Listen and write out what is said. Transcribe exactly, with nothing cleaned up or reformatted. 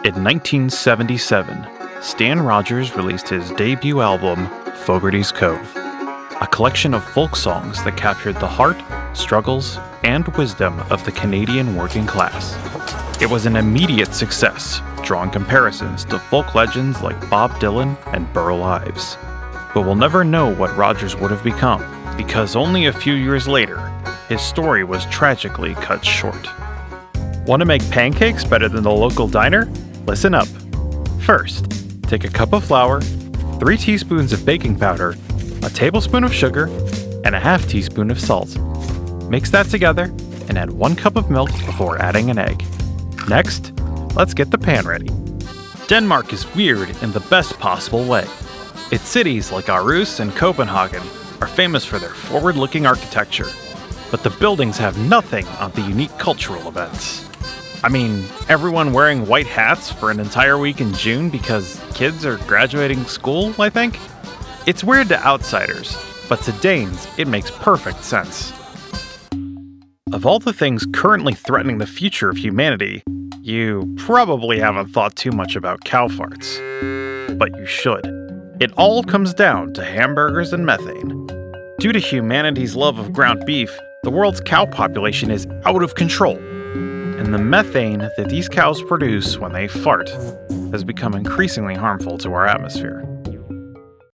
In nineteen seventy-seven, Stan Rogers released his debut album, Fogarty's Cove, a collection of folk songs that captured the heart, struggles, and wisdom of the Canadian working class. It was an immediate success, drawing comparisons to folk legends like Bob Dylan and Burl Ives. But we'll never know what Rogers would have become, because only a few years later, his story was tragically cut short. Want to make pancakes better than the local diner? Listen up. First, take a cup of flour, three teaspoons of baking powder, a tablespoon of sugar, and a half teaspoon of salt. Mix that together and add one cup of milk before adding an egg. Next, let's get the pan ready. Denmark is weird in the best possible way. Its cities like Aarhus and Copenhagen are famous for their forward-looking architecture, but the buildings have nothing on the unique cultural events. I mean, everyone wearing white hats for an entire week in June because kids are graduating school, I think? It's weird to outsiders, but to Danes, it makes perfect sense. Of all the things currently threatening the future of humanity, you probably haven't thought too much about cow farts. But you should. It all comes down to hamburgers and methane. Due to humanity's love of ground beef, the world's cow population is out of control. And the methane that these cows produce when they fart has become increasingly harmful to our atmosphere.